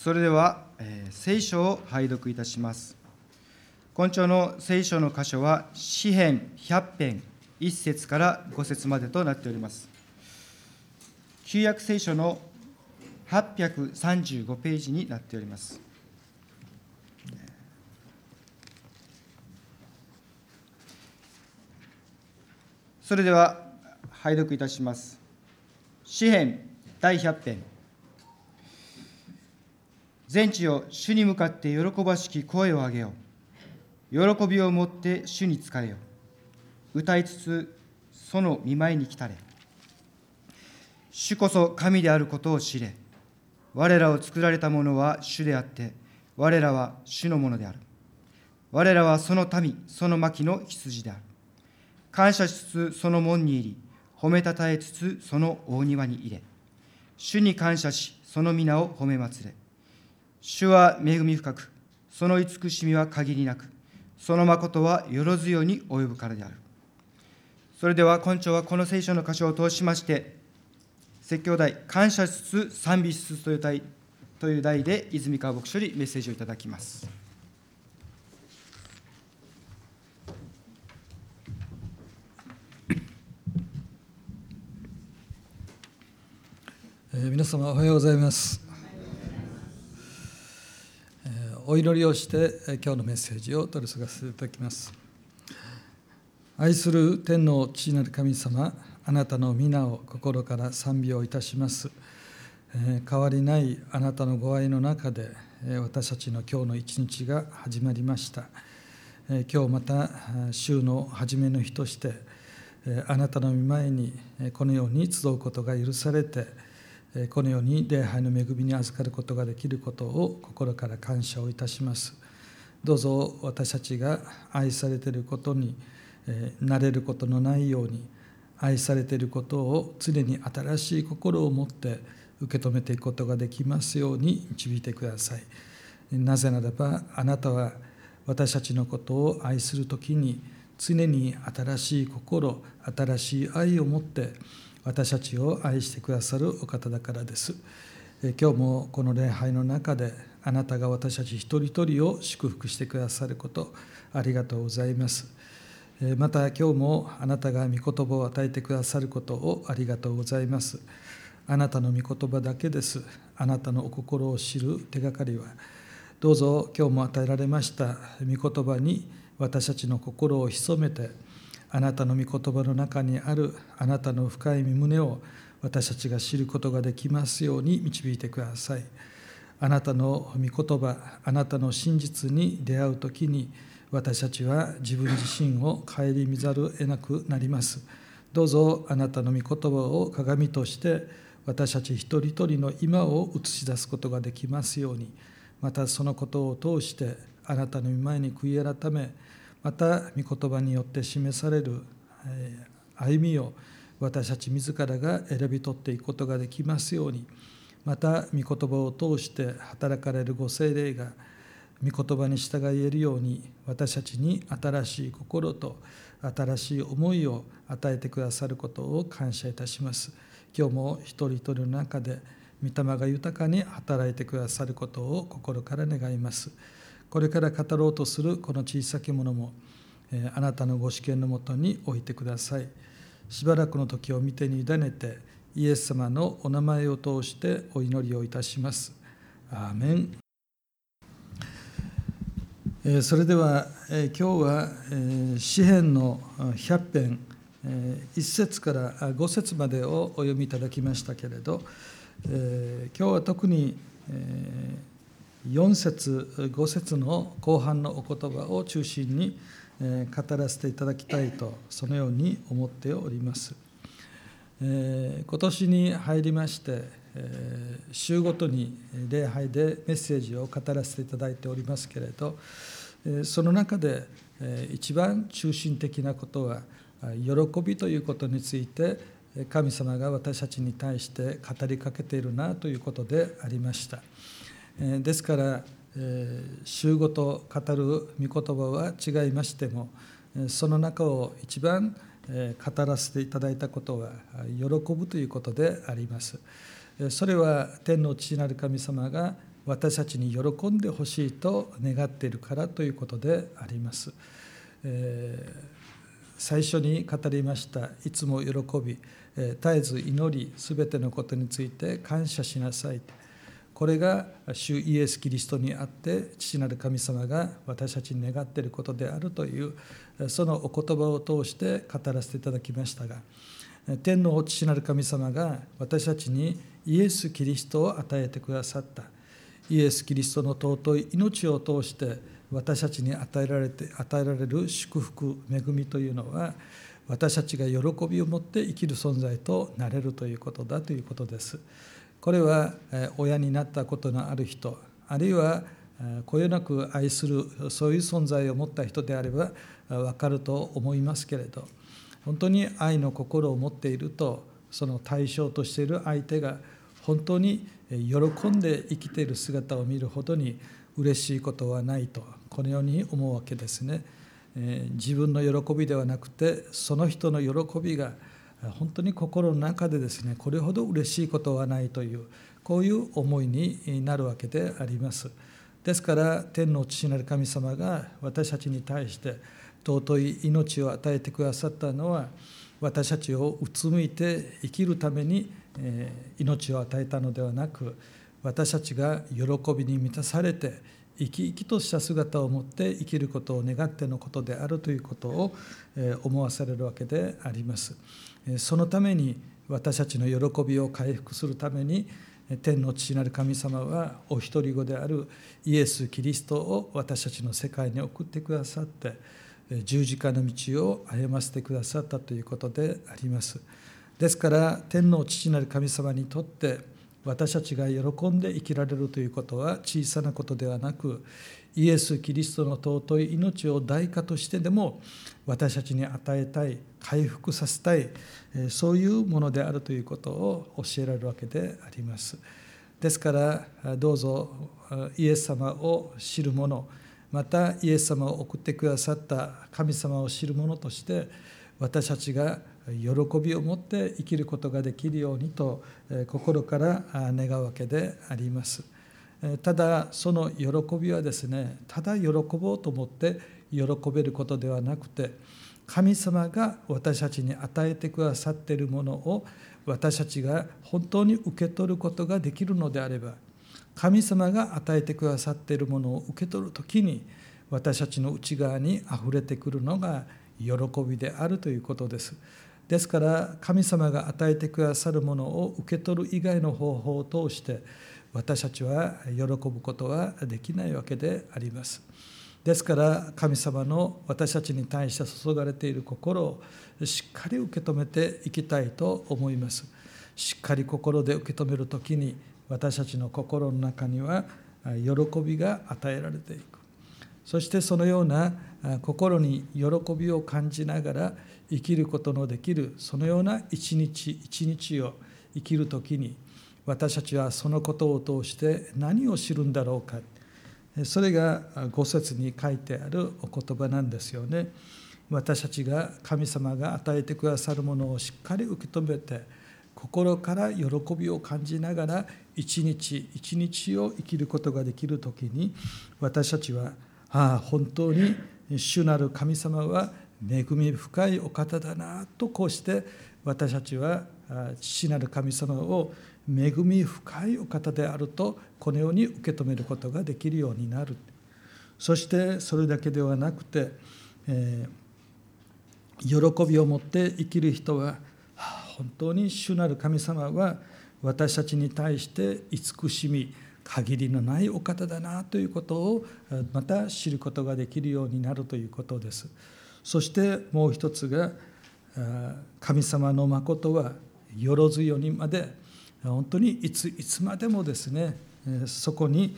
それでは、聖書を拝読いたします。今朝の聖書の箇所は、詩編100編1節から5節までとなっております。旧約聖書の835ページになっております。それでは、拝読いたします。詩編第100編。全地よ、主に向かって喜ばしき声を上げよう。喜びをもって主に仕えよ。歌いつつ、その御前に来たれ。主こそ神であることを知れ。我らを作られたものは主であって、我らは主のものである。我らはその民、その牧の羊である。感謝しつつその門に入り、褒めたたえつつその大庭に入れ。主に感謝し、その皆を褒め祭れ。主は恵み深く、その慈しみは限りなく、その誠はよろずよに及ぶからである。それでは今朝はこの聖書の箇所を通しまして、説教題、感謝しつつ賛美しつつという題で、泉川牧師よりメッセージをいただきます。 皆様おはようございます。お祈りをして今日のメッセージを取り次がせていただきます。愛する天の父なる神様、あなたの皆を心から賛美をいたします。変わりないあなたのご愛の中で私たちの今日の一日が始まりました。今日また週の初めの日としてあなたの御前にこのように集うことが許されて、このように礼拝の恵みに預かることができることを心から感謝をいたします。どうぞ私たちが愛されていることに慣れることのないように、愛されていることを常に新しい心を持って受け止めていくことができますように導いてください。なぜならばあなたは私たちのことを愛するときに常に新しい心、新しい愛を持って私たちを愛してくださるお方だからです。今日もこの礼拝の中であなたが私たち一人一人を祝福してくださることありがとうございます。また今日もあなたが御言葉を与えてくださることをありがとうございます。あなたの御言葉だけです。あなたのお心を知る手がかりは、どうぞ今日も与えられました御言葉に私たちの心を潜めて、あなたの御言葉の中にあるあなたの深い御胸を私たちが知ることができますように導いてください。あなたの御言葉、あなたの真実に出会うときに、私たちは自分自身を顧みざるを得なくなります。どうぞあなたの御言葉を鏡として私たち一人一人の今を映し出すことができますように、またそのことを通してあなたの御前に悔い改め、また御言葉によって示される歩みを私たち自らが選び取っていくことができますように、また御言葉を通して働かれるご聖霊が御言葉に従えるように、私たちに新しい心と新しい思いを与えてくださることを感謝いたします。今日も一人一人の中で御霊が豊かに働いてくださることを心から願います。これから語ろうとするこの小さきものもあなたのご主権のもとに置いてください。しばらくの時を見てに委ねて、イエス様のお名前を通してお祈りをいたします。アーメン。それでは今日は詩編の100編1節から5節までをお読みいただきましたけれど、今日は特に4節5節の後半のお言葉を中心に語らせていただきたいと、そのように思っております。今年に入りまして週ごとに礼拝でメッセージを語らせていただいておりますけれど、その中で一番中心的なことは喜びということについて神様が私たちに対して語りかけているなということでありました。ですから週ごと語る御言葉は違いましても、その中を一番語らせていただいたことは喜ぶということであります。それは天の父なる神様が私たちに喜んでほしいと願っているからということであります。最初に語りましたいつも喜び、絶えず祈り、すべてのことについて感謝しなさい。これが主イエス・キリストにあって父なる神様が私たちに願っていることであるというそのお言葉を通して語らせていただきましたが、天の父なる神様が私たちにイエス・キリストを与えてくださった。イエス・キリストの尊い命を通して私たちに与えられる祝福、恵みというのは、私たちが喜びを持って生きる存在となれるということだということです。これは親になったことのある人、あるいはこよなく愛するそういう存在を持った人であれば分かると思いますけれど、本当に愛の心を持っていると、その対象としている相手が本当に喜んで生きている姿を見るほどに嬉しいことはないと、このように思うわけですね。自分の喜びではなくて、その人の喜びが本当に心の中でですね、これほど嬉しいことはないという、こういう思いになるわけであります。ですから天の父なる神様が私たちに対して尊い命を与えてくださったのは、私たちをうつむいて生きるために命を与えたのではなく、私たちが喜びに満たされて生き生きとした姿を持って生きることを願ってのことであるということを思わされるわけであります。そのために私たちの喜びを回復するために、天の父なる神様はお一人子であるイエス・キリストを私たちの世界に送ってくださって、十字架の道を歩ませてくださったということであります。ですから天の父なる神様にとって私たちが喜んで生きられるということは小さなことではなく、イエス・キリストの尊い命を代価としてでも私たちに与えたい、回復させたい、そういうものであるということを教えられるわけであります。ですからどうぞイエス様を知る者、またイエス様を送ってくださった神様を知る者として、私たちが喜びを持って生きることができるようにと心から願うわけであります。ただその喜びはですね、ただ喜ぼうと思って喜べることではなくて、神様が私たちに与えてくださっているものを私たちが本当に受け取ることができるのであれば、神様が与えてくださっているものを受け取るときに、私たちの内側にあふれてくるのが喜びであるということです。ですから神様が与えてくださるものを受け取る以外の方法を通して私たちは喜ぶことはできないわけであります。ですから神様の私たちに対して注がれている心をしっかり受け止めていきたいと思います。しっかり心で受け止めるときに、私たちの心の中には喜びが与えられていく。そしてそのような心に喜びを感じながら生きることのできる、そのような一日一日を生きるときに、私たちはそのことを通して何を知るんだろうか。それが5節に書いてあるお言葉なんですよね。私たちが神様が与えてくださるものをしっかり受け止めて、心から喜びを感じながら一日一日を生きることができるときに、私たちは本当に主なる神様は恵み深いお方だなと、こうして私たちは父なる神様を恵み深いお方であると、このように受け止めることができるようになる。そしてそれだけではなくて、喜びを持って生きる人は、本当に主なる神様は私たちに対して慈しみ、限りのないお方だなということをまた知ることができるようになるということです。そしてもう一つが、神様の誠はよろずよにまで、本当にいつまでもですね、そこに、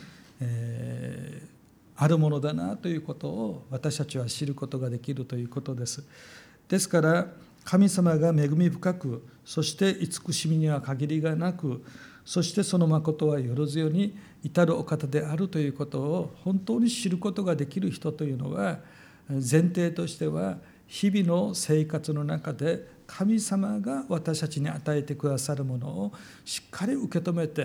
あるものだなということを私たちは知ることができるということです。ですから神様が恵み深く、そして慈しみには限りがなく、そしてその誠はよろずよに至るお方であるということを本当に知ることができる人というのは、前提としては日々の生活の中で神様が私たちに与えてくださるものをしっかり受け止めて、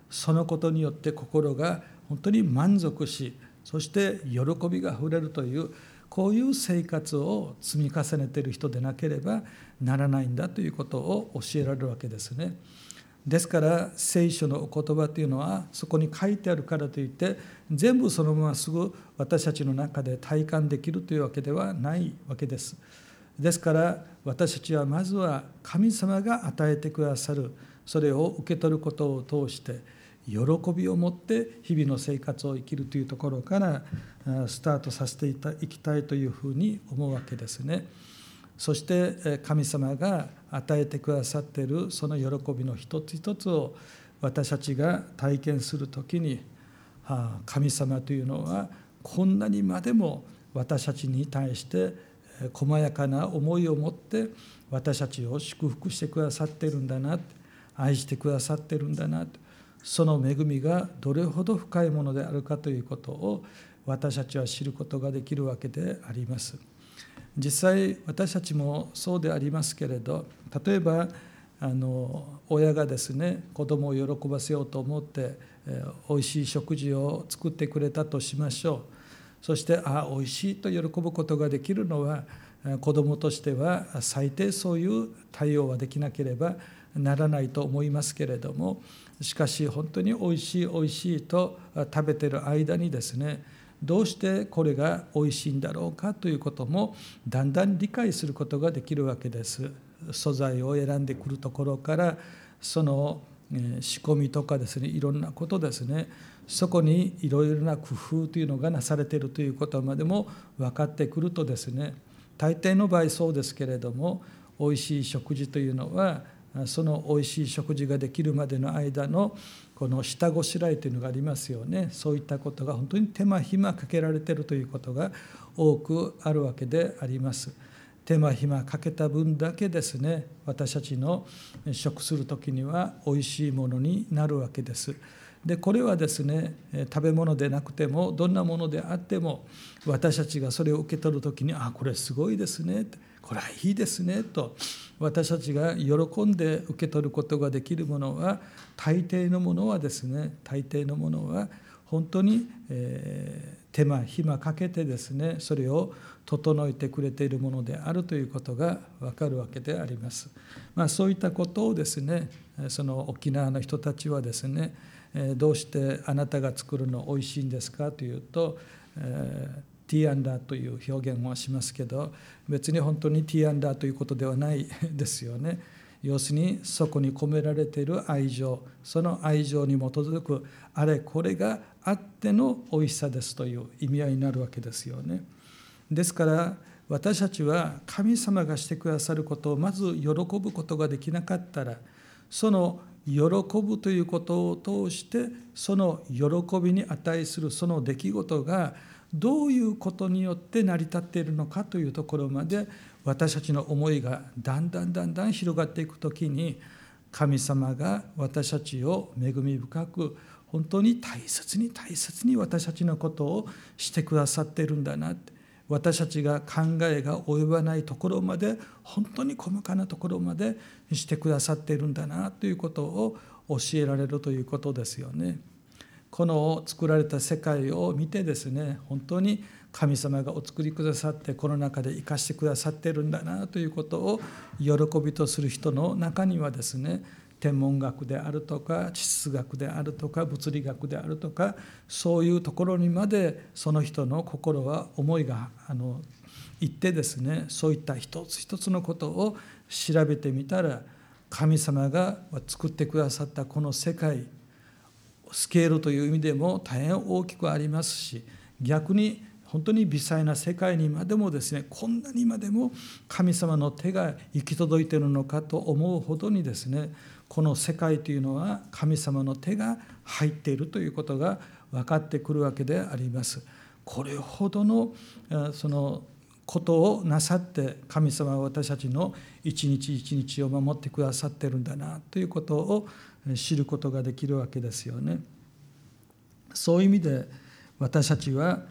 そのことによって心が本当に満足し、そして喜びがあふれるという、こういう生活を積み重ねている人でなければならないんだということを教えられるわけですね。ですから聖書のお言葉というのはそこに書いてあるからといって全部そのまますぐ私たちの中で体感できるというわけではないわけです。ですから私たちはまずは神様が与えてくださるそれを受け取ることを通して喜びを持って日々の生活を生きるというところからスタートさせていきたいというふうに思うわけですね。そして神様が与えてくださっているその喜びの一つ一つを私たちが体験するときに、神様というのはこんなにまでも私たちに対して細やかな思いを持って私たちを祝福してくださっているんだな、愛してくださっているんだな、その恵みがどれほど深いものであるかということを私たちは知ることができるわけであります。実際私たちもそうでありますけれど、例えば親がですね子供を喜ばせようと思っておいしい食事を作ってくれたとしましょう。そしておいしいと喜ぶことができるのは子供としては最低そういう対応はできなければならないと思いますけれども、しかし本当においしいおいしいと食べている間にですね、どうしてこれがおいしいんだろうかということもだんだん理解することができるわけです。素材を選んでくるところからその仕込みとかですね、いろんなことですね、そこにいろいろな工夫というのがなされているということまでも分かってくるとですね、大抵の場合そうですけれども、おいしい食事というのはそのおいしい食事ができるまでの間のこの下ごしらえというのがありますよね。そういったことが本当に手間暇かけられているということが多くあるわけであります。手間暇かけた分だけですね、私たちの食する時にはおいしいものになるわけです。でこれはですね、食べ物でなくてもどんなものであっても私たちがそれを受け取る時にこれすごいですね、これはいいですねと私たちが喜んで受け取ることができるものは大抵のものはですね、大抵のものは本当に手間暇かけてですね、それを整えてくれているものであるということが分かるわけであります。そういったことをですね、その沖縄の人たちはですね、どうしてあなたが作るのおいしいんですかというと、ティーアンダーという表現をしますけど、別に本当にティーアンダーということではないですよね。要するにそこに込められている愛情、その愛情に基づくあれこれがあってのおいしさですという意味合いになるわけですよね。ですから私たちは神様がしてくださることをまず喜ぶことができなかったら、その喜ぶということを通してその喜びに値するその出来事がどういうことによって成り立っているのかというところまで私たちの思いがだんだん広がっていくときに、神様が私たちを恵み深く本当に大切に私たちのことをしてくださっているんだなって、私たちが考えが及ばないところまで本当に細かなところまでしてくださっているんだなということを教えられるということですよね。この作られた世界を見てですね、本当に神様がお作りくださってこの中で生かしてくださっているんだなということを喜びとする人の中にはですね、天文学であるとか地質学であるとか物理学であるとか、そういうところにまでその人の心は思いがいってですね、そういった一つ一つのことを調べてみたら、神様が作ってくださったこの世界、スケールという意味でも大変大きくありますし、逆に本当に微細な世界にまでもですね、こんなにまでも神様の手が行き届いているのかと思うほどにですね、この世界というのは神様の手が入っているということが分かってくるわけであります。これほどのそのことをなさって神様は私たちの一日一日を守ってくださっているんだなということを知ることができるわけですよね。そういう意味で私たちは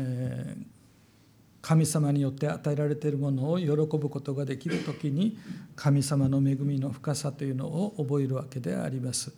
神様によって与えられているものを喜ぶことができるときに、神様の恵みの深さというのを覚えるわけであります。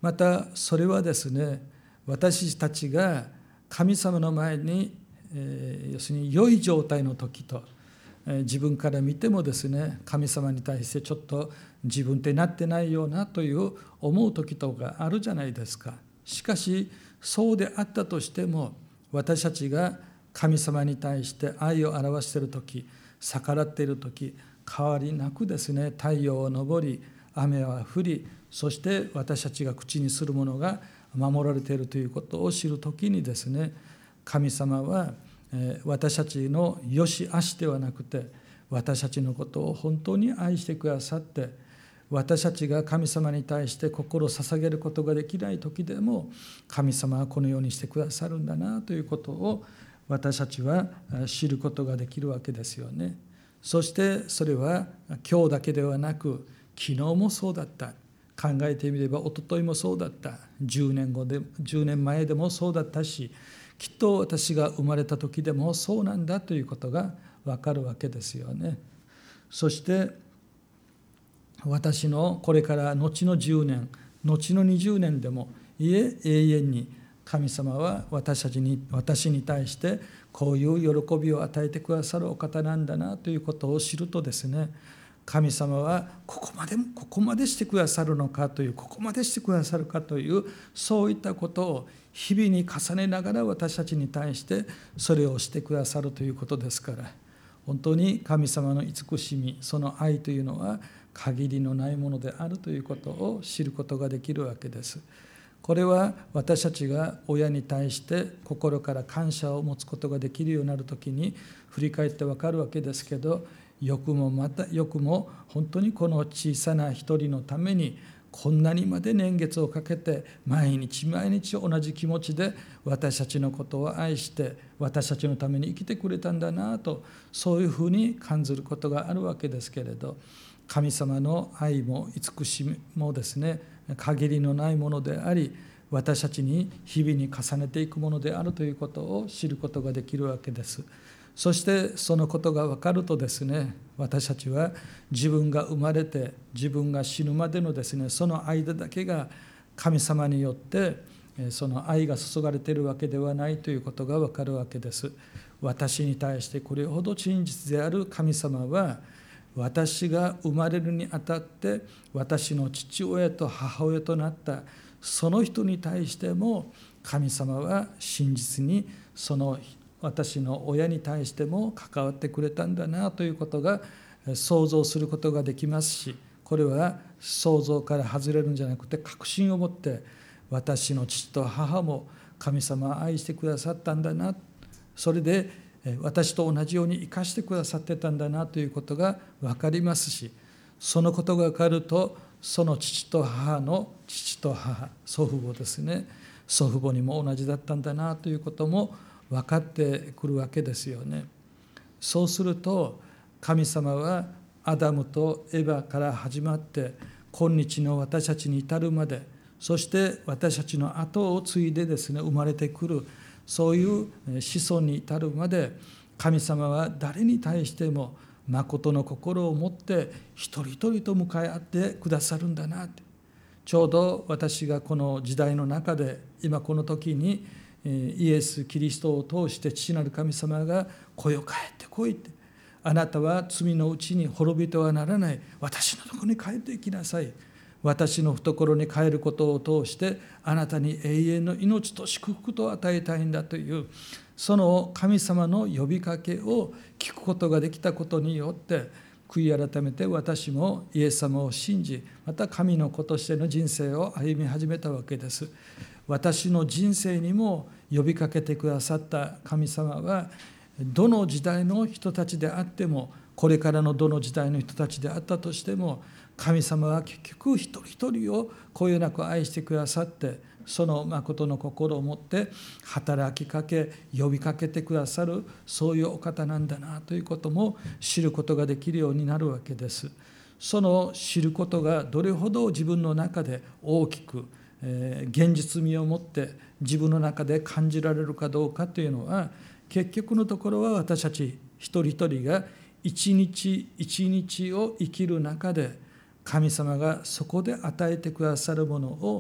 またそれはですね、私たちが神様の前に、要するに良い状態の時と、自分から見てもですね、神様に対してちょっと自分ってなってないようなという思う時とかあるじゃないですか。しかしそうであったとしても、私たちが神様に対して愛を表している時、逆らっている時、変わりなくですね、太陽は昇り雨は降り、そして私たちが口にするものが守られているということを知る時にですね、神様は私たちの良し悪しではなくて、私たちのことを本当に愛してくださって、私たちが神様に対して心を捧げることができない時でも、神様はこのようにしてくださるんだなということを私たちは知ることができるわけですよね。そしてそれは今日だけではなく、昨日もそうだった。考えてみれば一昨日もそうだった。10年前でもそうだったし、きっと私が生まれた時でもそうなんだということが分かるわけですよね。そして私のこれから後の10年、後の20年でも、いえ永遠に神様は私に対してこういう喜びを与えてくださるお方なんだなということを知るとですね、神様はここまでしてくださるのかという、ここまでしてくださるかという、そういったことを日々に重ねながら私たちに対してそれをしてくださるということですから、本当に神様の慈しみ、その愛というのは限りのないものであるということを知ることができるわけです。これは私たちが親に対して心から感謝を持つことができるようになるときに振り返って分かるわけですけど、よくも本当にこの小さな一人のためにこんなにまで年月をかけて毎日毎日同じ気持ちで私たちのことを愛して私たちのために生きてくれたんだなと、そういうふうに感じることがあるわけですけれど、神様の愛も慈しみもですね、限りのないものであり、私たちに日々に重ねていくものであるということを知ることができるわけです。そしてそのことが分かるとですね、私たちは自分が生まれて自分が死ぬまでのですね、その間だけが神様によってその愛が注がれているわけではないということが分かるわけです。私に対してこれほど真実である神様は、私が生まれるにあたって私の父親と母親となったその人に対しても、神様は真実にその私の親に対しても関わってくれたんだなということが想像することができますし、これは想像から外れるんじゃなくて確信を持って、私の父と母も神様は愛してくださったんだな、それで私と同じように生かしてくださってたんだなということが分かりますし、そのことが分かると、その父と母の父と母、祖父母ですね、祖父母にも同じだったんだなということも分かってくるわけですよね。そうすると神様はアダムとエバから始まって今日の私たちに至るまで、そして私たちの後を継いでですね生まれてくる、そういう子孫に至るまで、神様は誰に対しても誠の心を持って一人一人と向かい合ってくださるんだなって。ちょうど私がこの時代の中で今この時にイエス・キリストを通して父なる神様が声を帰ってこいって、あなたは罪のうちに滅びてはならない、私のところに帰っていきなさい、私の懐に帰ることを通してあなたに永遠の命と祝福と与えたいんだという、その神様の呼びかけを聞くことができたことによって、悔い改めて私もイエス様を信じ、また神の子としての人生を歩み始めたわけです。私の人生にも呼びかけてくださった神様は、どの時代の人たちであっても、これからのどの時代の人たちであったとしても、神様は結局一人一人をこよなく愛してくださって、その誠の心を持って働きかけ呼びかけてくださる、そういうお方なんだなということも知ることができるようになるわけです。その知ることがどれほど自分の中で大きく現実味を持って自分の中で感じられるかどうかというのは、結局のところは私たち一人一人が一日一日を生きる中で、神様がそこで与えてくださるものを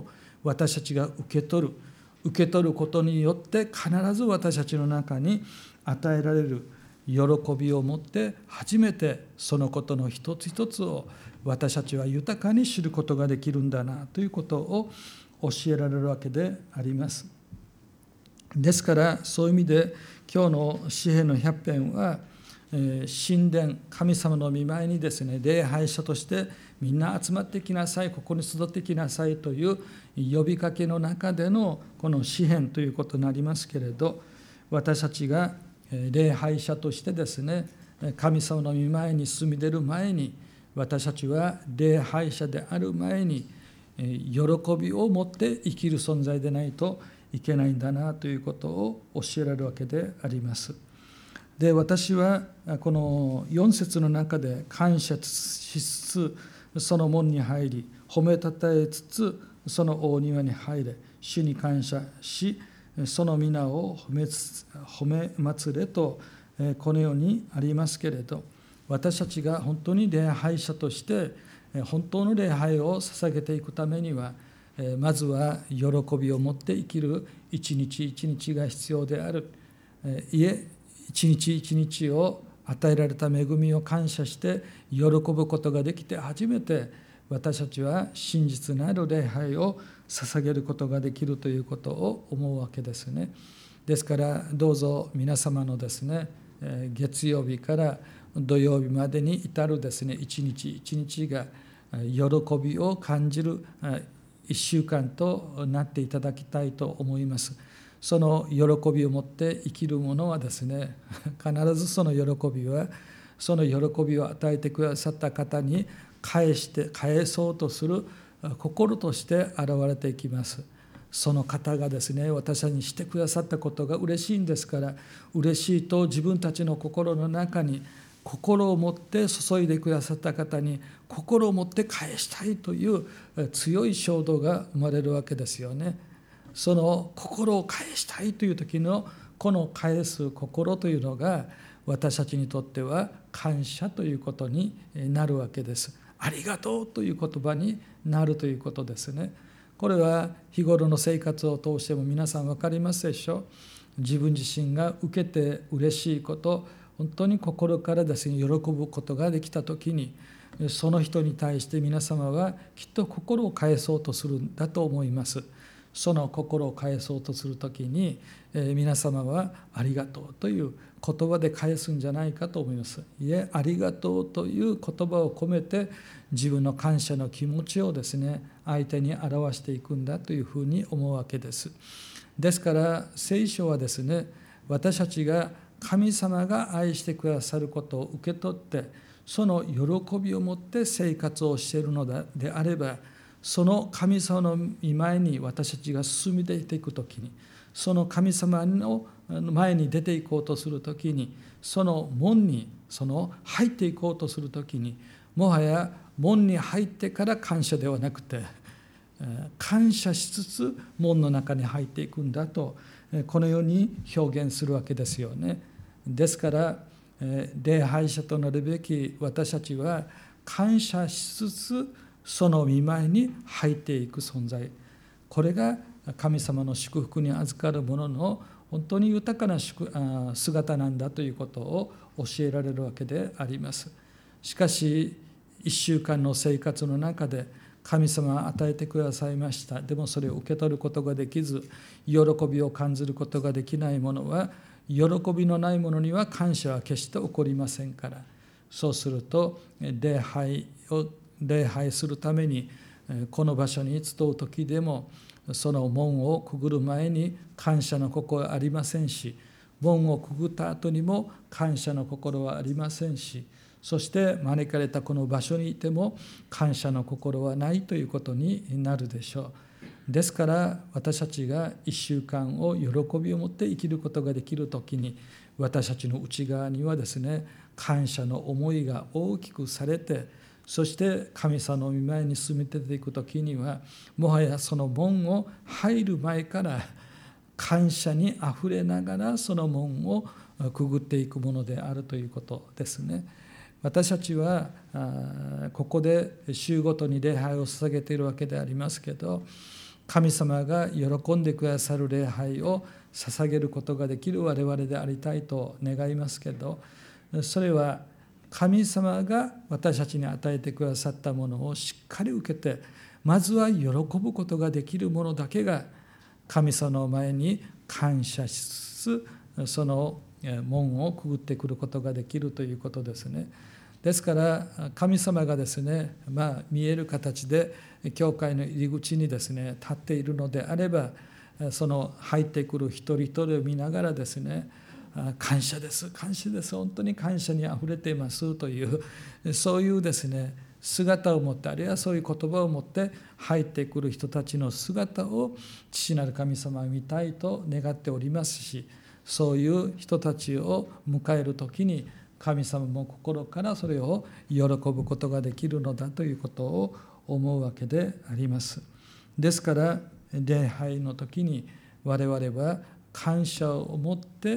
私たちが受け取ることによって必ず私たちの中に与えられる喜びを持って初めてそのことの一つ一つを私たちは豊かに知ることができるんだなということを教えられるわけであります。ですからそういう意味で今日の詩編の100編は神殿、神様の御前にですね、礼拝者としてみんな集まってきなさい、ここに集ってきなさいという呼びかけの中でのこの詩編ということになりますけれど、私たちが礼拝者としてですね、神様の御前に進み出る前に、私たちは礼拝者である前に喜びを持って生きる存在でないといけないんだなということを教えられるわけであります。で、私はこの4節の中で感謝しつつその門に入り、褒めたたえつつその大庭に入れ、主に感謝しその皆を褒め祭れとこのようにありますけれど、私たちが本当に礼拝者として本当の礼拝を捧げていくためには、まずは喜びを持って生きる一日一日が必要である。一日一日を与えられた恵みを感謝して喜ぶことができて初めて私たちは真実なる礼拝を捧げることができるということを思うわけですね。ですからどうぞ皆様のですね、月曜日から土曜日までに至るですね、一日一日が喜びを感じる1週間となっていただきたいと思います。その喜びを持って生きる者はですね、必ずその喜びはその喜びを与えてくださった方に返そうとする心として現れていきます。その方がですね、私たちにしてくださったことが嬉しいんですから、嬉しいと自分たちの心の中に心を持って注いでくださった方に心を持って返したいという強い衝動が生まれるわけですよね。その心を返したいという時のこの返す心というのが私たちにとっては感謝ということになるわけです。ありがとうという言葉になるということですね。これは日頃の生活を通しても皆さん分かりますでしょう。自分自身が受けて嬉しいこと、本当に心からですね、喜ぶことができた時にその人に対して皆様はきっと心を返そうとするんだと思います。その心を返そうとするときに、皆様はありがとうという言葉で返すんじゃないかと思います。いえ、ありがとうという言葉を込めて自分の感謝の気持ちをですね、相手に表していくんだというふうに思うわけです。ですから聖書はですね、私たちが神様が愛してくださることを受け取ってその喜びを持って生活をしているのであれば、その神様の御前に私たちが進み出ていくときに、その神様の前に出ていこうとするときに、その門に入っていこうとするときに、もはや門に入ってから感謝ではなくて、感謝しつつ門の中に入っていくんだと、このように表現するわけですよね。ですから礼拝者となるべき私たちは感謝しつつその御前に入っていく存在、これが神様の祝福に預かる者の本当に豊かな姿なんだということを教えられるわけであります。しかし1週間の生活の中で神様は与えてくださいました。でもそれを受け取ることができず、喜びを感じることができない者は、喜びのない者には感謝は決して起こりませんから、そうすると礼拝するためにこの場所に集う時でも、その門をくぐる前に感謝の心はありませんし、門をくぐった後にも感謝の心はありませんし、そして招かれたこの場所にいても感謝の心はないということになるでしょう。ですから私たちが1週間を喜びを持って生きることができるときに、私たちの内側にはですね、感謝の思いが大きくされて、そして神様の御前に進み出ていくときには、もはやその門を入る前から感謝にあふれながらその門をくぐっていくものであるということですね。私たちはここで週ごとに礼拝を捧げているわけでありますけど、 神様が喜んでくださる礼拝を捧げることができる我々でありたいと願いますけど、それは神様が私たちに与えてくださったものをしっかり受けて、まずは喜ぶことができるものだけが神様の前に感謝しつつ、その門をくぐってくることができるということですね。ですから神様がですね、見える形で教会の入り口にですね立っているのであれば、その入ってくる一人一人を見ながらですね、感謝です、感謝です、本当に感謝にあふれていますという、そういうですね姿を持って、あるいはそういう言葉を持って入ってくる人たちの姿を父なる神様は見たいと願っておりますし、そういう人たちを迎えるときに神様も心からそれを喜ぶことができるのだということを思うわけであります。ですから礼拝の時に我々は感謝を持って、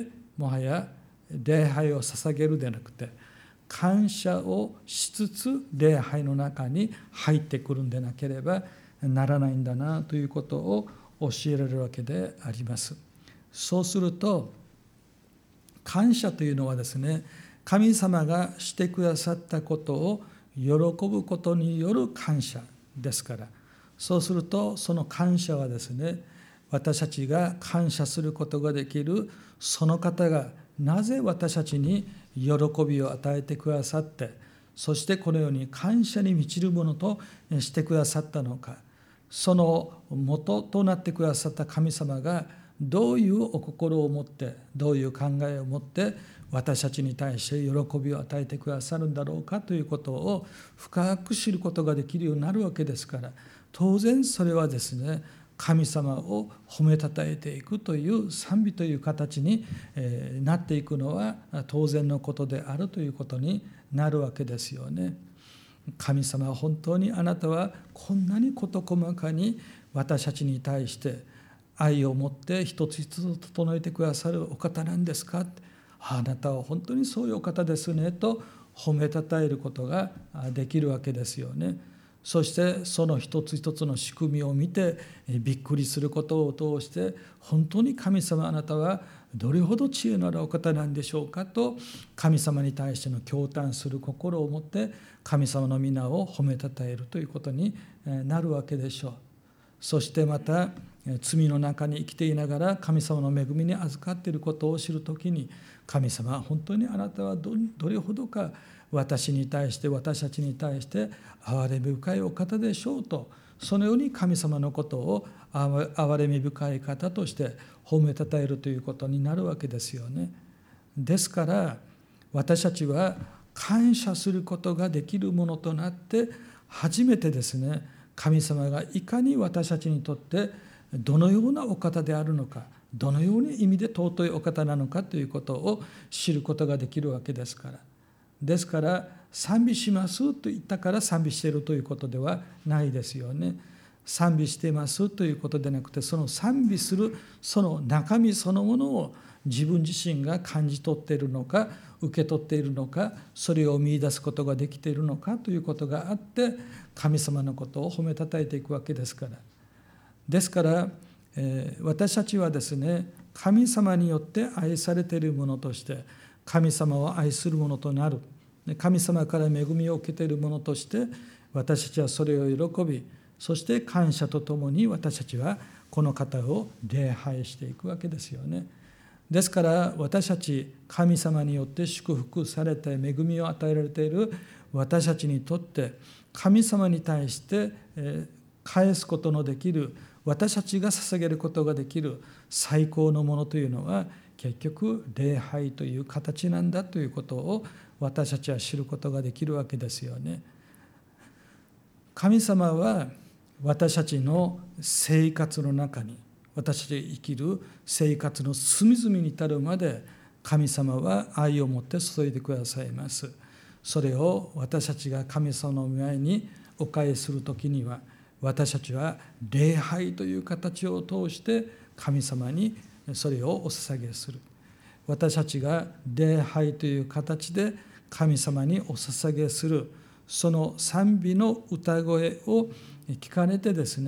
もはや礼拝を捧げるでなくて、感謝をしつつ礼拝の中に入ってくるんでなければならないんだなということを教えられるわけであります。そうすると感謝というのはですね、神様がしてくださったことを喜ぶことによる感謝ですから、そうするとその感謝はですね、私たちが感謝することができるその方がなぜ私たちに喜びを与えてくださって、そしてこのように感謝に満ちるものとしてくださったのか、その元となってくださった神様がどういうお心を持って、どういう考えを持って私たちに対して喜びを与えてくださるんだろうかということを深く知ることができるようになるわけですから、当然それはですね、神様を褒めたたえていくという賛美という形になっていくのは当然のことであるということになるわけですよね。神様は本当にあなたはこんなに事細かに私たちに対して愛を持って一つ一つ整えてくださるお方なんですか。あなたは本当にそういうお方ですねと褒めたたえることができるわけですよね。そしてその一つ一つの仕組みを見てびっくりすることを通して、本当に神様あなたはどれほど知恵のあるお方なんでしょうかと、神様に対しての驚嘆する心を持って神様の皆を褒めたたえるということになるわけでしょう。そしてまた罪の中に生きていながら神様の恵みに預かっていることを知るときに、神様は本当にあなたはどれほどか私に対して、私たちに対して憐れみ深いお方でしょうと、そのように神様のことを憐れみ深い方として褒めたたえるということになるわけですよね。ですから私たちは感謝することができるものとなって、初めてですね、神様がいかに私たちにとってどのようなお方であるのか、どのような意味で尊いお方なのかということを知ることができるわけですから。ですから賛美しますと言ったから賛美しているということではないですよね。賛美していますということでなくて、その賛美するその中身そのものを自分自身が感じ取っているのか、受け取っているのか、それを見出すことができているのかということがあって、神様のことを褒めたたえていくわけですから。ですから、私たちはですね、神様によって愛されているものとして神様を愛するものとなる、神様から恵みを受けているものとして私たちはそれを喜び、そして感謝とともに私たちはこの方を礼拝していくわけですよね。ですから私たち神様によって祝福されて恵みを与えられている私たちにとって、神様に対して返すことのできる、私たちが捧げることができる最高のものというのは結局礼拝という形なんだということを私たちは知ることができるわけですよね。神様は私たちの生活の中に、私たちが生きる生活の隅々に至るまで神様は愛を持って注いでくださいます。それを私たちが神様の前にお返しするときには、私たちは礼拝という形を通して神様にそれをお捧げする。私たちが礼拝という形で神様にお捧げするその賛美の歌声を聞かれてですね、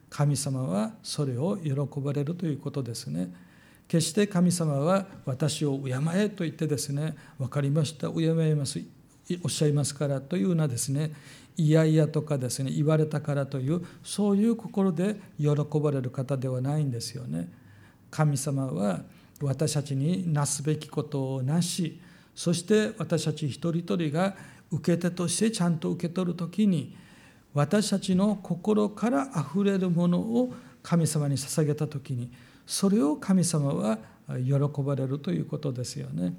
神様はそれを喜ばれるということですね。決して神様は私を敬えと言ってですね、分かりました、敬いますおっしゃいますからというようなですね、いやいやとかですね、言われたからというそういう心で喜ばれる方ではないんですよね。神様は私たちになすべきことをなし、そして私たち一人一人が受け手としてちゃんと受け取るときに、私たちの心からあふれるものを神様に捧げたときに、それを神様は喜ばれるということですよね。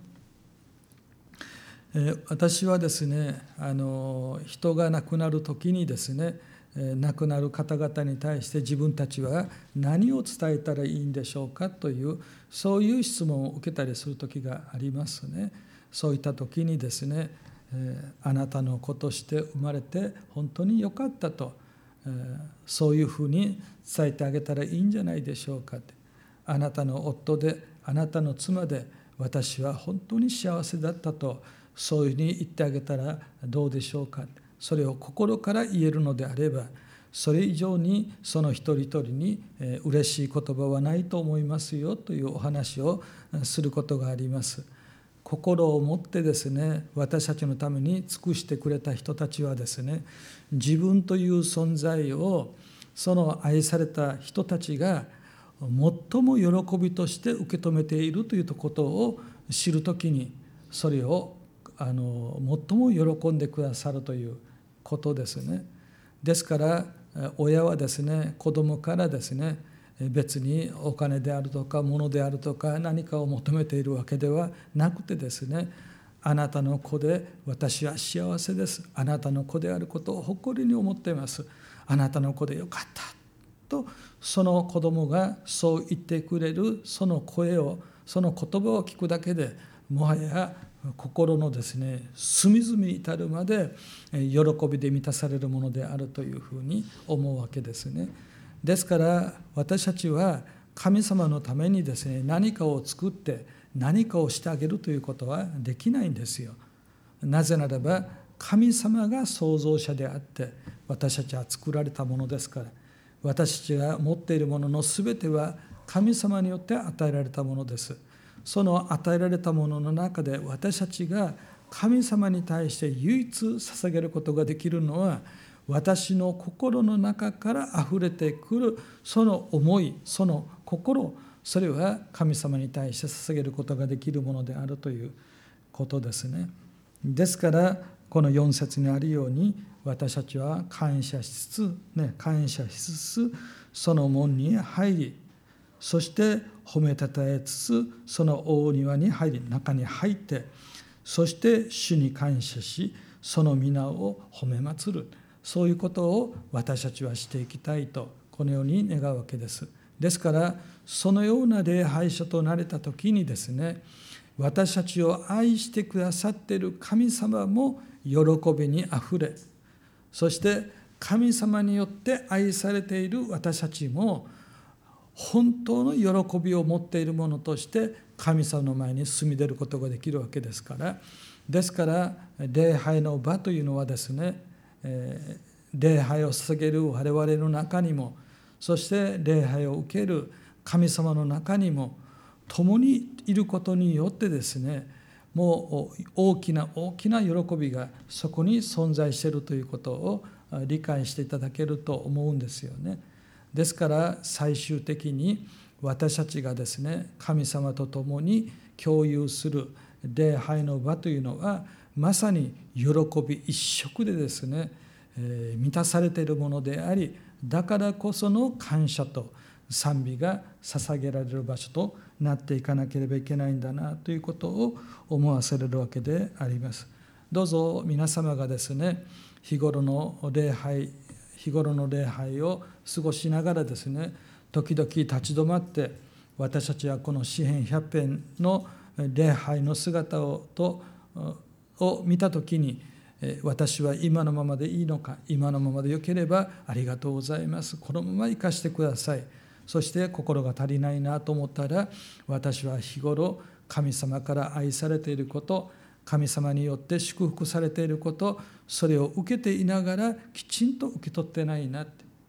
私はですね、人が亡くなるときにですね、亡くなる方々に対して自分たちは何を伝えたらいいんでしょうかという、そういう質問を受けたりする時がありますね。そういった時にですね、あなたの子として生まれて本当に良かったと、そういうふうに伝えてあげたらいいんじゃないでしょうかって。あなたの夫で、あなたの妻で、私は本当に幸せだったと、そういうふうに言ってあげたらどうでしょうか。それを心から言えるのであれば、それ以上にその一人一人に嬉しい言葉はないと思いますよというお話をすることがあります。心を持ってですね、私たちのために尽くしてくれた人たちはですね、自分という存在をその愛された人たちが最も喜びとして受け止めているということを知るときに、それを最も喜んでくださるということですね。ですから親はですね、子供からですね、別にお金であるとか物であるとか何かを求めているわけではなくてですね、あなたの子で私は幸せです、あなたの子であることを誇りに思っています、あなたの子でよかったと、その子供がそう言ってくれるその声を、その言葉を聞くだけで、もはや心のですね、隅々に至るまで喜びで満たされるものであるというふうに思うわけですね。ですから私たちは神様のためにですね、何かを作って何かをしてあげるということはできないんですよ。なぜならば神様が創造者であって私たちは作られたものですから、私たちが持っているもののすべては神様によって与えられたものです。その与えられたものの中で私たちが神様に対して唯一捧げることができるのは、私の心の中からあふれてくるその思い、その心、それは神様に対して捧げることができるものであるということですね。ですからこの4節にあるように、私たちは感謝しつつその門に入り、そして褒めたたえつつその大庭に入り、中に入って、そして主に感謝しその皆を褒め祭る、そういうことを私たちはしていきたいと、このように願うわけです。ですからそのような礼拝者となれた時にですね、私たちを愛してくださっている神様も喜びにあふれ、そして神様によって愛されている私たちも本当の喜びを持っているものとして神様の前に進み出ることができるわけですから、ですから礼拝の場というのはですね、礼拝を捧げる我々の中にも、そして礼拝を受ける神様の中にも共にいることによってですね、もう大きな喜びがそこに存在しているということを理解していただけると思うんですよね。ですから最終的に私たちがですね、神様と共に共有する礼拝の場というのはまさに喜び一色でですね、満たされているものであり、だからこその感謝と賛美が捧げられる場所となっていかなければいけないんだなということを思わせれるわけであります。どうぞ皆様がですね、日頃の礼拝を過ごしながらですね、時々立ち止まって、私たちはこの詩編100編の礼拝の姿を見たときに、私は今のままでいいのか、今のままでよければありがとうございます、このまま生かしてください。そして心が足りないなと思ったら、私は日頃神様から愛されていること、神様によって祝福されていること、それを受けていながらきちんと受け取ってないなって、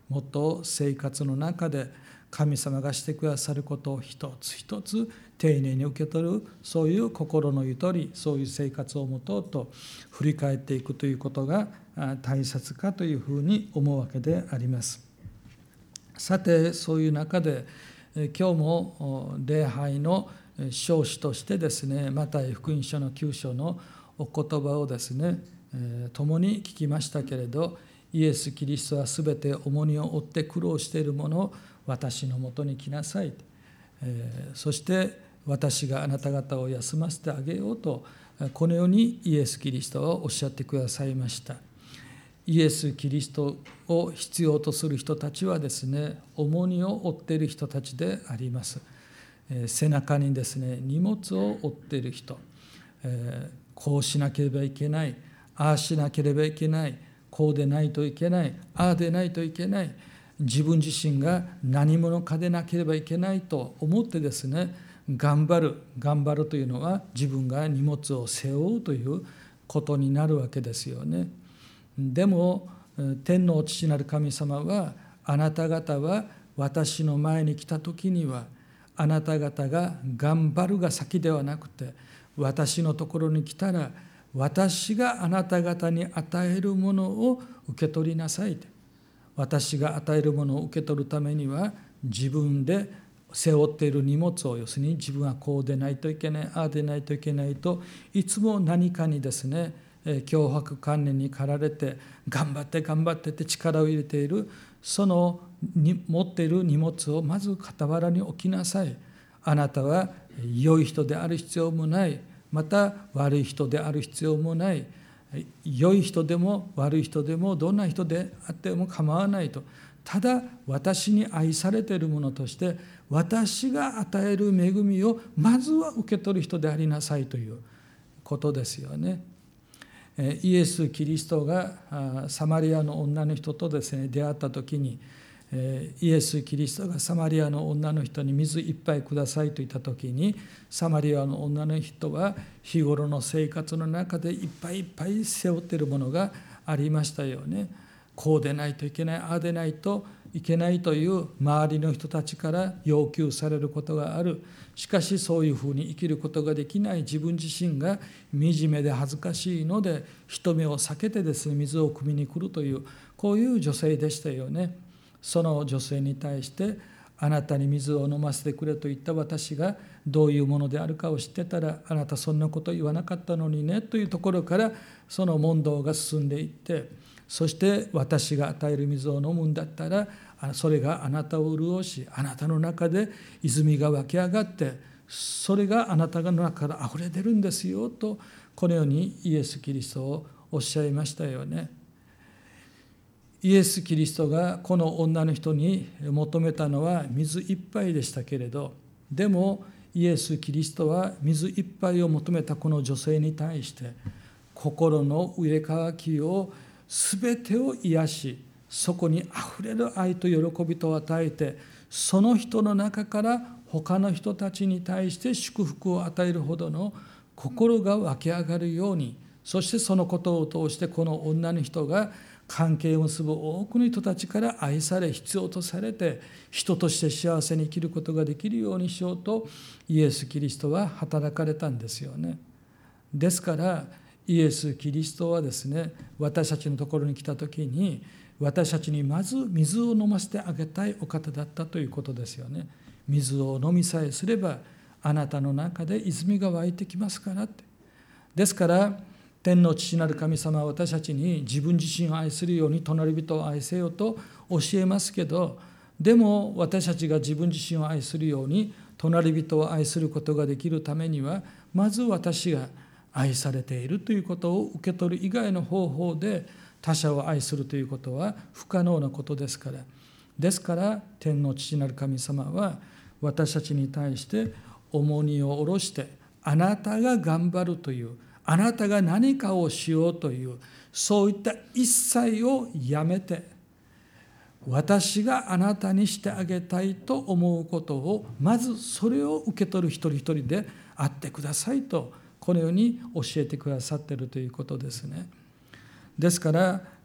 もっと生活の中で神様がしてくださることを一つ一つ丁寧に受け取る、そういう心のゆとり、そういう生活を持とうと振り返っていくということが大切かというふうに思うわけであります。さて、そういう中で今日も礼拝の証詞としてですね、マタイ福音書の9章のお言葉をですね、共に聞きましたけれど、イエス・キリストはすべて重荷を負って苦労している者を私のもとに来なさい、そして私があなた方を休ませてあげようと、このようにイエス・キリストはおっしゃってくださいました。イエス・キリストを必要とする人たちはですね、重荷を負っている人たちであります。背中にですね、荷物を負っている人、こうしなければいけない、ああしなければいけない、こうでないといけない、ああでないといけない、自分自身が何者かでなければいけないと思ってですね、頑張るというのは自分が荷物を背負うということになるわけですよね。でも天の父なる神様は、あなた方は私の前に来た時には、あなた方が頑張るが先ではなくて、私のところに来たら私があなた方に与えるものを受け取りなさい。私が与えるものを受け取るためには、自分で背負っている荷物を、要するに自分はこうでないといけない、ああでないといけないと、いつも何かにですね、強迫観念に駆られて頑張ってって力を入れている、その持っている荷物をまず傍らに置きなさい。あなたは良い人である必要もない、また悪い人である必要もない、良い人でも悪い人でもどんな人であっても構わないと、ただ私に愛されているものとして私が与える恵みをまずは受け取る人でありなさいということですよね。イエス・キリストがサマリアの女の人とですね出会った時に、イエス・キリストがサマリアの女の人に水一杯くださいと言った時に、サマリアの女の人は日頃の生活の中でいっぱいいっぱい背負っているものがありましたよね。こうでないといけない、ああでないといけないという周りの人たちから要求されることがある。しかしそういうふうに生きることができない自分自身が惨めで恥ずかしいので、人目を避けてですね水を汲みに来るという、こういう女性でしたよね。その女性に対して、あなたに水を飲ませてくれと言った私がどういうものであるかを知ってたら、あなたそんなこと言わなかったのにねというところから、その問答が進んでいって、そして私が与える水を飲むんだったら、それがあなたを潤し、あなたの中で泉が湧き上がって、それがあなたの中からあふれ出るんですよと、このようにイエス・キリストをおっしゃいましたよね。イエス・キリストがこの女の人に求めたのは水一杯でしたけれど、でもイエス・キリストは水一杯を求めたこの女性に対して、心の植え替きを全てを癒し、そこにあふれる愛と喜びと与えて、その人の中から他の人たちに対して祝福を与えるほどの心が湧き上がるように、そしてそのことを通してこの女の人が関係を結ぶ多くの人たちから愛され、必要とされて、人として幸せに生きることができるようにしようとイエス・キリストは働かれたんですよね。ですからイエス・キリストはですね、私たちのところに来た時に、私たちにまず水を飲ませてあげたいお方だったということですよね。水を飲みさえすればあなたの中で泉が湧いてきますからって。ですから天の父なる神様は私たちに自分自身を愛するように隣人を愛せよと教えますけど、でも私たちが自分自身を愛するように隣人を愛することができるためには、まず私が愛されているということを受け取る以外の方法で他者を愛するということは不可能なことですから。ですから天の父なる神様は私たちに対して重荷を下ろして、あなたが頑張るという、あなたが何かをしようという、そういった一切をやめて、私があなたにしてあげたいと思うことを、まずそれを受け取る一人一人であってくださいと、このように教えてくださっているということですね。ですから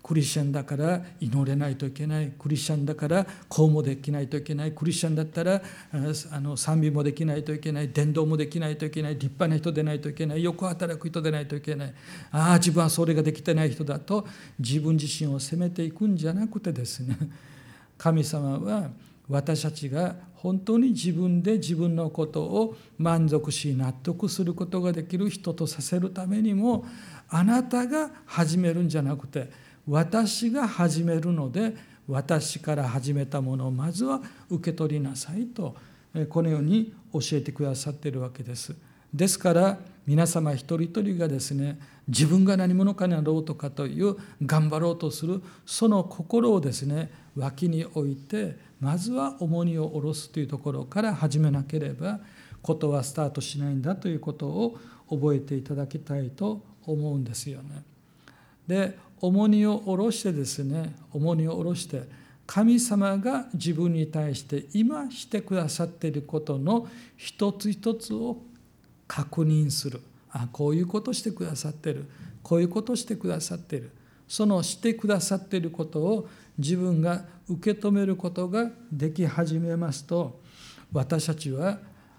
クリスチャンだから祈れないといけない、クリスチャンだからこうもできないといけない、クリスチャンだったら賛美もできないといけない、伝道もできないといけない、立派な人でないといけない、よく働く人でないといけない、自分はそれができてない人だと自分自身を責めていくんじゃなくてですね、神様は私たちが本当に自分で自分のことを満足し納得することができる人とさせるためにも、あなたが始めるんじゃなくて私が始めるので、私から始めたものをまずは受け取りなさいと、このように教えてくださっているわけです。ですから皆様一人一人がですね、自分が何者かになろうとかという頑張ろうとするその心をですね、脇に置いて、まずは重荷を下ろすというところから始めなければことはスタートしないんだということを覚えていただきたいと思うんですよね。で、重荷を下ろしてですね、重荷を下ろして神様が自分に対して今してくださっていることの一つ一つを確認する。こういうことしてくださっている、こういうことしてくださっている、そのしてくださっていることを自分が受け止めることができ始めますと、私たちは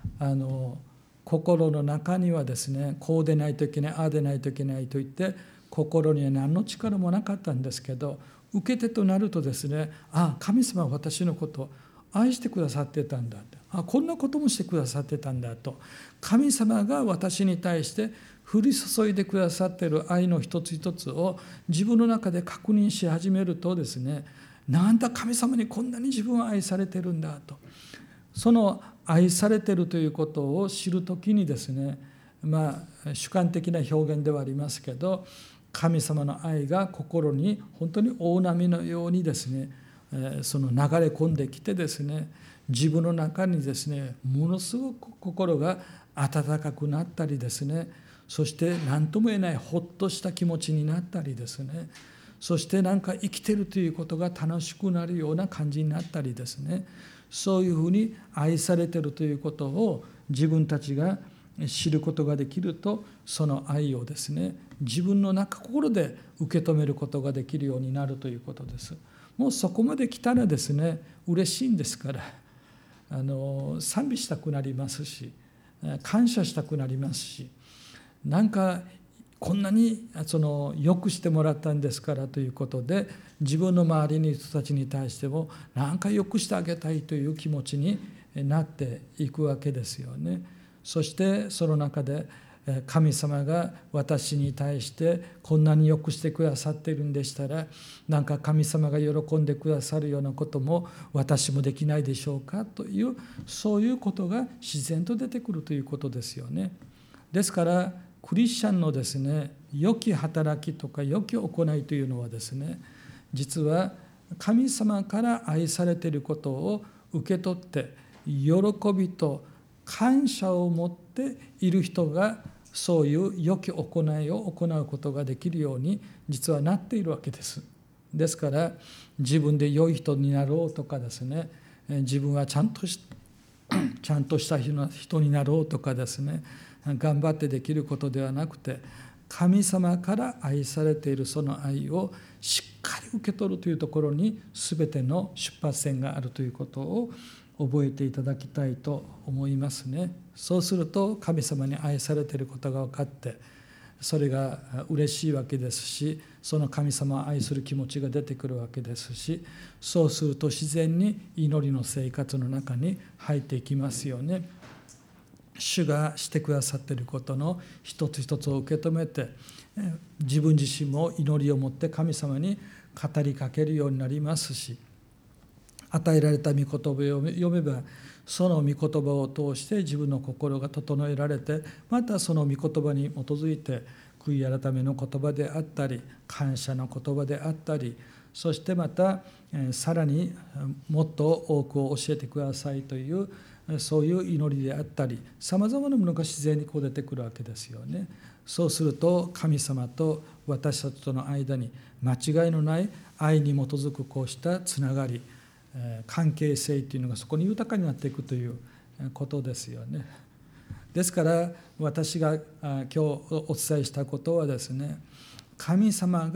心の中にはですね、こうでないといけない、ああでないといけないと言って心には何の力もなかったんですけど、受け手となるとですね、神様は私のことを愛してくださってたんだと、こんなこともしてくださってたんだと、神様が私に対して降り注いでくださっている愛の一つ一つを自分の中で確認し始めるとですね、なんだ神様にこんなに自分は愛されてるんだと、その愛されてるということを知るときにですね、主観的な表現ではありますけど、神様の愛が心に本当に大波のようにですね、その流れ込んできてですね、自分の中にですね、ものすごく心が温かくなったりですね、そして何とも言えないほっとした気持ちになったりですね、そしてなんか生きてるということが楽しくなるような感じになったりですね、そういうふうに愛されているということを自分たちが知ることができると、その愛をですね、自分の心で受け止めることができるようになるということです。もうそこまで来たらですね、嬉しいんですから、賛美したくなりますし、感謝したくなりますし、なんかこんなによくしてもらったんですからということで、自分の周りの人たちに対してもなんかよくしてあげたいという気持ちになっていくわけですよね。そしてその中で神様が私に対してこんなによくしてくださっているんでしたら、なんか神様が喜んでくださるようなことも私もできないでしょうかという、そういうことが自然と出てくるということですよね。ですからクリスチャンのですね、良き働きとか良き行いというのはですね、実は神様から愛されていることを受け取って喜びと感謝を持っている人が、そういう良き行いを行うことができるように実はなっているわけです。ですから自分で良い人になろうとかですね、自分はちゃんとした人になろうとかですね、頑張ってできることではなくて、神様から愛されているその愛をしっかり受け取るというところに全ての出発点があるということを覚えていただきたいと思いますね。そうすると神様に愛されていることが分かって、それが嬉しいわけですし、その神様を愛する気持ちが出てくるわけですし、そうすると自然に祈りの生活の中に入っていきますよね。主がしてくださっていることの一つ一つを受け止めて、自分自身も祈りを持って神様に語りかけるようになりますし、与えられた御言葉を読めば、その御言葉を通して自分の心が整えられて、またその御言葉に基づいて悔い改めの言葉であったり、感謝の言葉であったり、そしてまたさらにもっと多くを教えてくださいという、そういう祈りであったり、さまざまなものが自然にこう出てくるわけですよね。そうすると神様と私たちとの間に間違いのない愛に基づくこうしたつながり、関係性というのがそこに豊かになっていくということですよね。ですから私が今日お伝えしたことはですね、神様が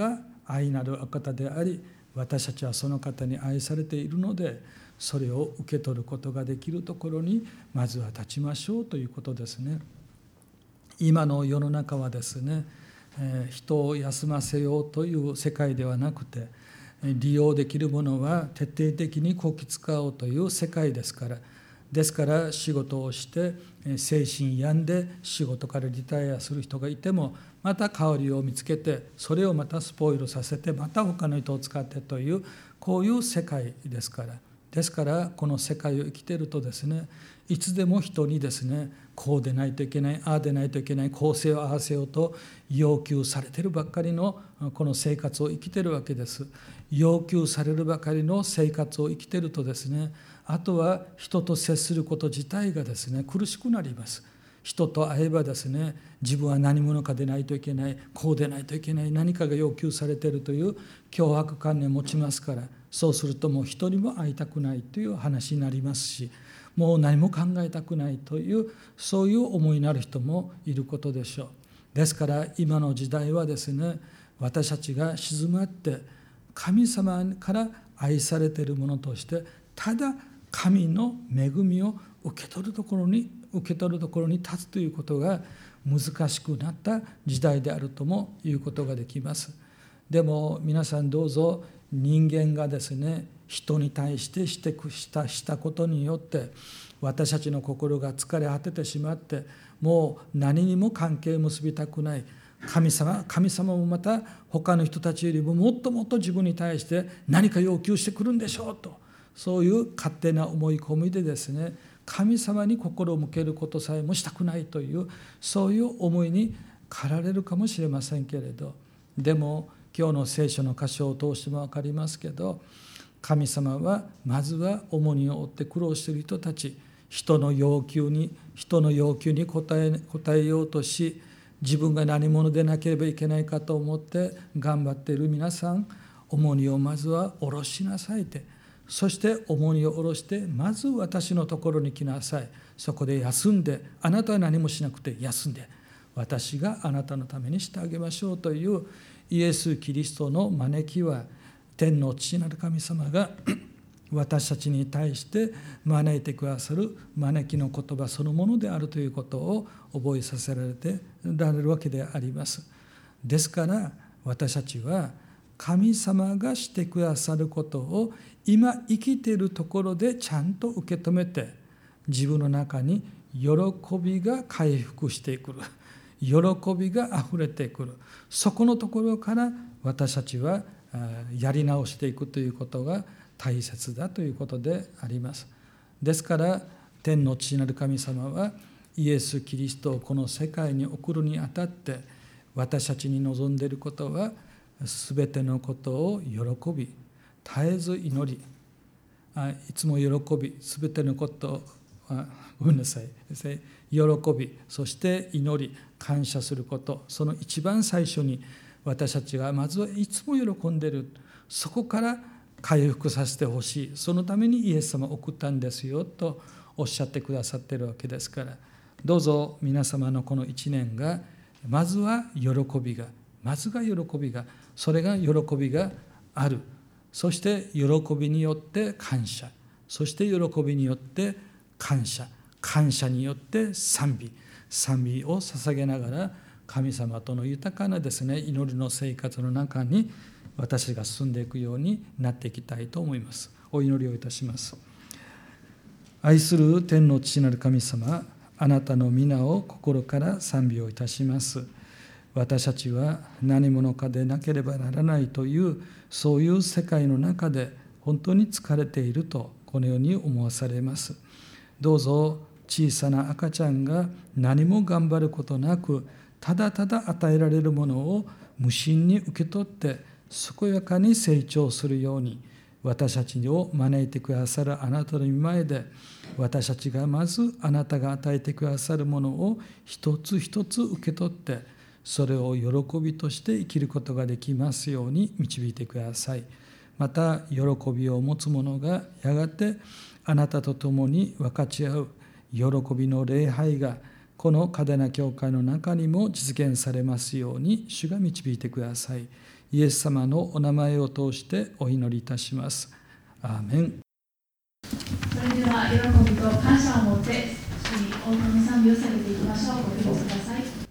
愛なるお方であり、私たちはその方に愛されているので、それを受け取ることができるところにまずは立ちましょうということですね。今の世の中はですね、人を休ませようという世界ではなくて、利用できるものは徹底的にこき使おうという世界ですから、仕事をして精神病んで仕事からリタイアする人がいても、また代わりを見つけて、それをまたスポイルさせて、また他の人を使ってという、こういう世界ですから、この世界を生きているとですね、いつでも人にですね、こうでないといけない、ああでないといけない、こうせよああせよと要求されているばっかりのこの生活を生きているわけです。要求されるばかりの生活を生きているとですね、あとは人と接すること自体がですね、苦しくなります。人と会えばですね、自分は何者かでないといけない、こうでないといけない、何かが要求されているという強迫観念を持ちますから、そうするともう人にも会いたくないという話になりますし、もう何も考えたくないという、そういう思いになる人もいることでしょう。ですから今の時代はですね、私たちが静まって神様から愛されているものとして、ただ神の恵みを受け取るところに立つということが難しくなった時代であるとも言うことができます。でも皆さんどうぞ、人間がですね、人に対してしたことによって私たちの心が疲れ果ててしまって、もう何にも関係を結びたくない、神様もまた他の人たちよりももっともっと自分に対して何か要求してくるんでしょうと、そういう勝手な思い込みでですね、神様に心を向けることさえもしたくないという、そういう思いに駆られるかもしれませんけれど、でも今日の聖書の箇所を通しても分かりますけど、神様はまずは重荷を負って苦労している人たち、人の要求に応えようとし、自分が何者でなければいけないかと思って頑張っている皆さん、重荷をまずは下ろしなさいって、そして重荷を下ろして、まず私のところに来なさい。そこで休んで、あなたは何もしなくて休んで、私があなたのためにしてあげましょうというイエス・キリストの招きは、天の父なる神様が私たちに対して招いてくださる招きの言葉そのものであるということを覚えさせられるわけであります。ですから私たちは神様がしてくださることを今生きているところでちゃんと受け止めて、自分の中に喜びが回復してくる、喜びがあふれてくる、そこのところから私たちはやり直していくということが大切だということであります。ですから天の父なる神様はイエス・キリストをこの世界に送るにあたって、私たちに望んでいることは、すべてのことを喜び絶えず祈り、いつも喜び、すべてのことをごめんなさい、喜び、そして祈り、感謝すること、その一番最初に私たちがまずはいつも喜んでいる、そこから回復させてほしい、そのためにイエス様を送ったんですよとおっしゃってくださっているわけですから、どうぞ皆様のこの一年がまずは喜びが、それが喜びがある、そして喜びによって感謝、そして喜びによって感謝によって賛美を捧げながら、神様との豊かなですね、祈りの生活の中に私が進んでいくようになっていきたいと思います。お祈りをいたします。愛する天の父なる神様、あなたの皆を心から賛美をいたします。私たちは何者かでなければならないという、そういう世界の中で本当に疲れているとこのように思わされます。どうぞ小さな赤ちゃんが何も頑張ることなく、ただただ与えられるものを無心に受け取って健やかに成長するように、私たちを招いてくださるあなたの御前で、私たちがまずあなたが与えてくださるものを一つ一つ受け取って、それを喜びとして生きることができますように導いてください。また喜びを持つ者がやがてあなたと共に分かち合う喜びの礼拝が、この嘉手納教会の中にも実現されますように主が導いてください。 イエス様のお名前を通してお祈りいたします。アーメン。 それでは喜びと感謝を持って主に多くの賛美を下げていきましょう。ご起立ください。